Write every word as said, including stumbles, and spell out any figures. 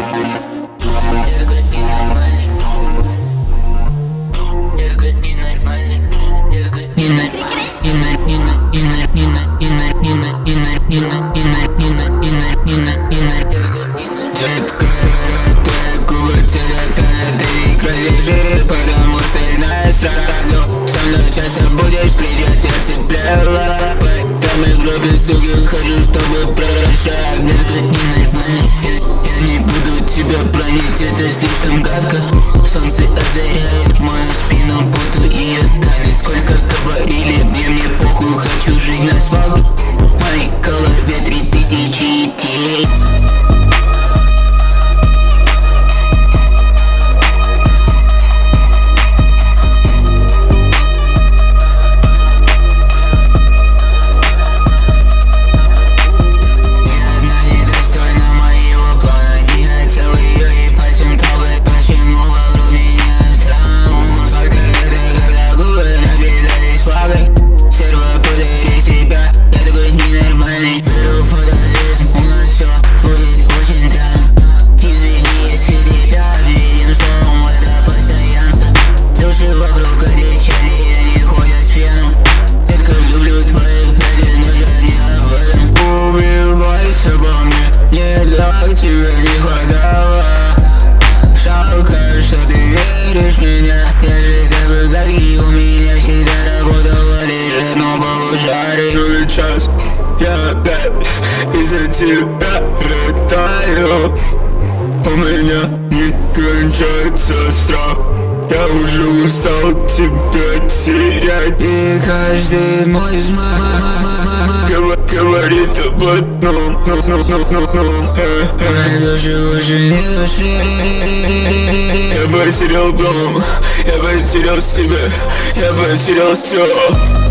такой ненормальный. Я такой ненормальный. Я такой ненормальный. Детка, твоя губы цвета, ты красишь жиры, потому что знаешь сразу. Со мной часто будешь кричать, я цепляю лапой. Там и гроби, суки, хочу, чтобы превращать. Детка, ненормальный, я, я не буду тебя бронить, это слишком гадко. Солнце озаряет мою спину, буду и отдали. Сколько говорили, мне мне похуй, хочу жить на свалке. В моей голове три тысячи идей. Тебе не хватало. Жалко, что ты веришь в меня. Я же такой гадкий, у меня всегда работало лишь одно полушарие. Но сейчас я опять из-за тебя рыдаю. У меня не кончается страх. Я уже устал тебя терять. И каждый мой взмах говорит об одном, но, но, но, но, но, э, э. Моей души уже не души. Я потерял дом, я потерял себя, я потерял все.